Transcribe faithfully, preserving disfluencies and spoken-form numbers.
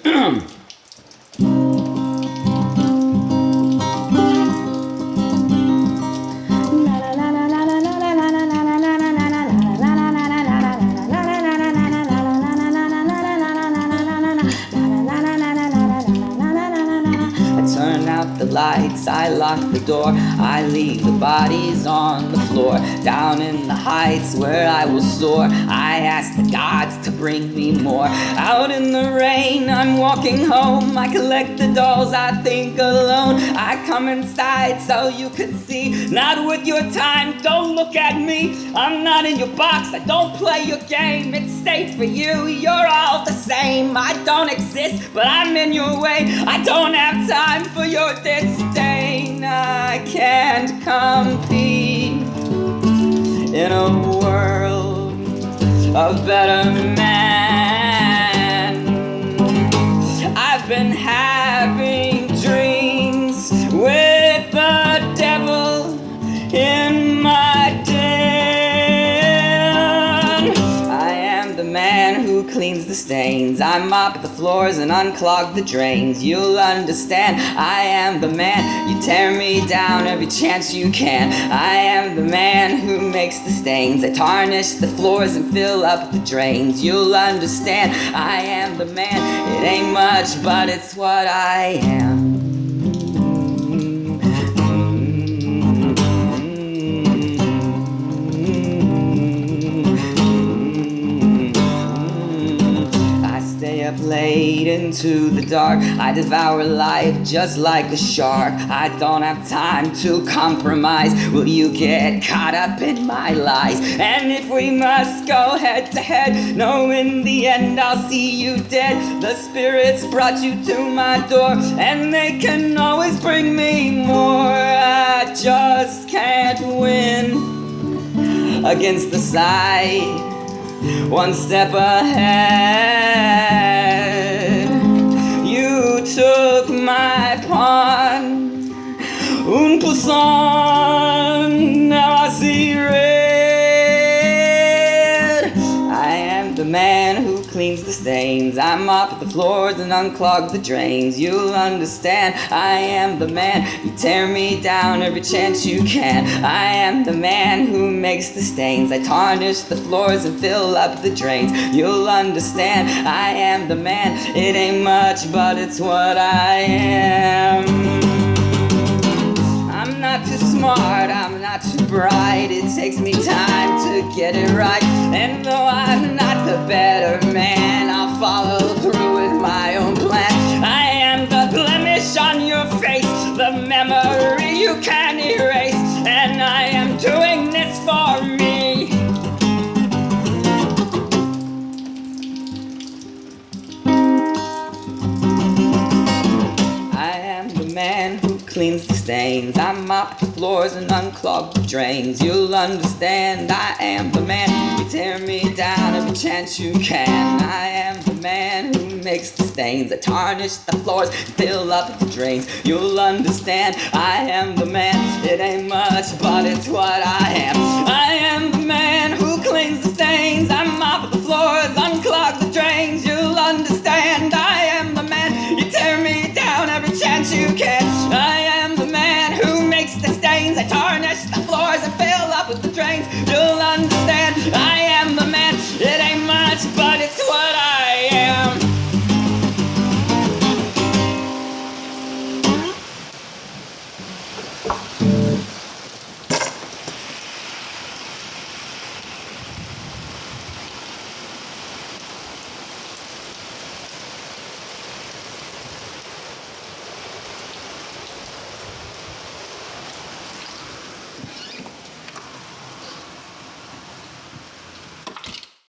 Turn out the lights, I lock the door, I leave the bodies on the floor. Down in the heights where I will soar, I ask the gods to bring me more. Out in the rain, I'm walking home, I collect the dolls, I think alone. I come inside so you can see, not with your time, don't look at me. I'm not in your box, I don't play your game. It's safe for you, you're all the same. I don't exist, but I'm in your way. I don't have time for your disdain. I can't compete in a world of better men. I've been having dreams with the devil in my den. I am the man who cleans the stains, I mop the floors and unclog the drains. You'll understand, I am the man. You tear me down every chance you can. I am the man who makes the stains, I tarnish the floors and fill up the drains. You'll understand, I am the man. It ain't much, but it's what I am. Up late into the dark, I devour life just like a shark. I don't have time to compromise. Will you get caught up in my lies? And if we must go head to head, no, in the end I'll see you dead. The spirits brought you to my door, and they can always bring me more. I just can't win against the side, one step ahead. You took my pawn, un poisson, now I see red. I am the man who cleans the stains, I mop the floors and unclog the drains. You'll understand, I am the man. You tear me down every chance you can. I am the man who makes the stains, I tarnish the floors and fill up the drains. You'll understand, I am the man. It ain't much, but it's what I am. I'm not too smart, I'm not too bright. It takes me time to get it right. And though I'm not the better man, I'll follow through with my own plan. I am the blemish on your face, the memory you can't erase. And I am doing this for me. I am the man who cleans the stains, I mop the floors and unclog the drains. You'll understand, I am the man. You tear me down every chance you can. I am the man who makes the stains, I tarnish the floors, fill up the drains. You'll understand, I am the man. It ain't much, but it's what I